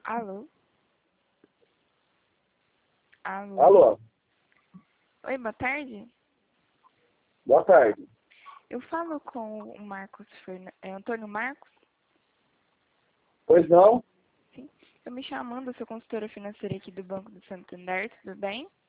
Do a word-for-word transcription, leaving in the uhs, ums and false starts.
Alô? Alô? Alô, Oi, boa tarde. boa tarde. Eu falo com o Marcos Fernandes. É Antônio Marcos? Pois não? Sim. Eu me chamando, sou consultora financeira aqui do Banco do Santander, tudo bem?